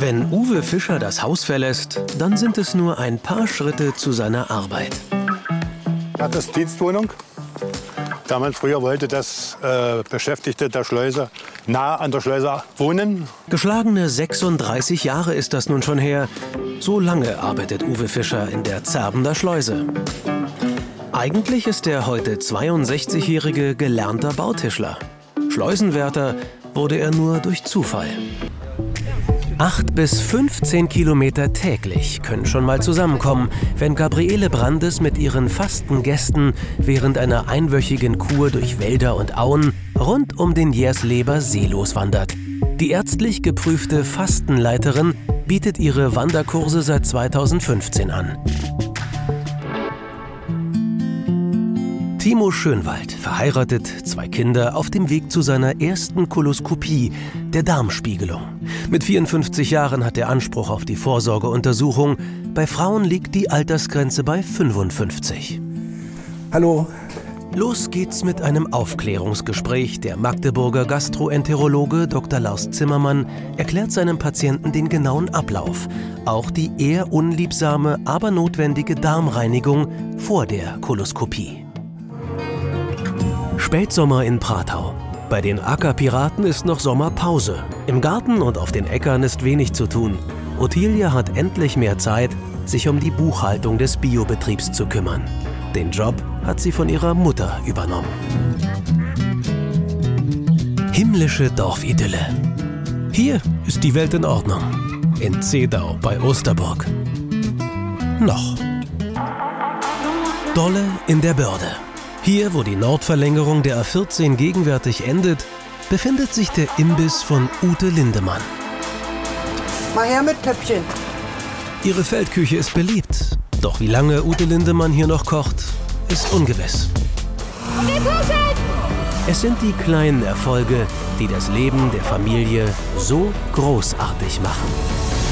Wenn Uwe Fischer das Haus verlässt, dann sind es nur ein paar Schritte zu seiner Arbeit. Das ist Dienstwohnung. Da man früher wollte, dass Beschäftigte der Schleuse nah an der Schleuse wohnen. Geschlagene 36 Jahre ist das nun schon her. So lange arbeitet Uwe Fischer in der Zerbener Schleuse. Eigentlich ist der heute 62-jährige gelernter Bautischler. Schleusenwärter wurde er nur durch Zufall. 8 bis 15 Kilometer täglich können schon mal zusammenkommen, wenn Gabriele Brandes mit ihren Fastengästen während einer einwöchigen Kur durch Wälder und Auen rund um den Jersleber See loswandert. Die ärztlich geprüfte Fastenleiterin bietet ihre Wanderkurse seit 2015 an. Timo Schönwald, verheiratet, 2 Kinder, auf dem Weg zu seiner ersten Koloskopie, der Darmspiegelung. Mit 54 Jahren hat er Anspruch auf die Vorsorgeuntersuchung. Bei Frauen liegt die Altersgrenze bei 55. Hallo. Los geht's mit einem Aufklärungsgespräch. Der Magdeburger Gastroenterologe Dr. Lars Zimmermann erklärt seinem Patienten den genauen Ablauf. Auch die eher unliebsame, aber notwendige Darmreinigung vor der Koloskopie. Spätsommer in Pratau. Bei den Ackerpiraten ist noch Sommerpause. Im Garten und auf den Äckern ist wenig zu tun. Ottilie hat endlich mehr Zeit, sich um die Buchhaltung des Biobetriebs zu kümmern. Den Job hat sie von ihrer Mutter übernommen. Himmlische Dorfidylle. Hier ist die Welt in Ordnung. In Zedau bei Osterburg. Noch. Dolle in der Börde. Hier, wo die Nordverlängerung der A14 gegenwärtig endet, befindet sich der Imbiss von Ute Lindemann. Mal her mit Pöppchen. Ihre Feldküche ist beliebt. Doch wie lange Ute Lindemann hier noch kocht, ist ungewiss. Es sind die kleinen Erfolge, die das Leben der Familie so großartig machen.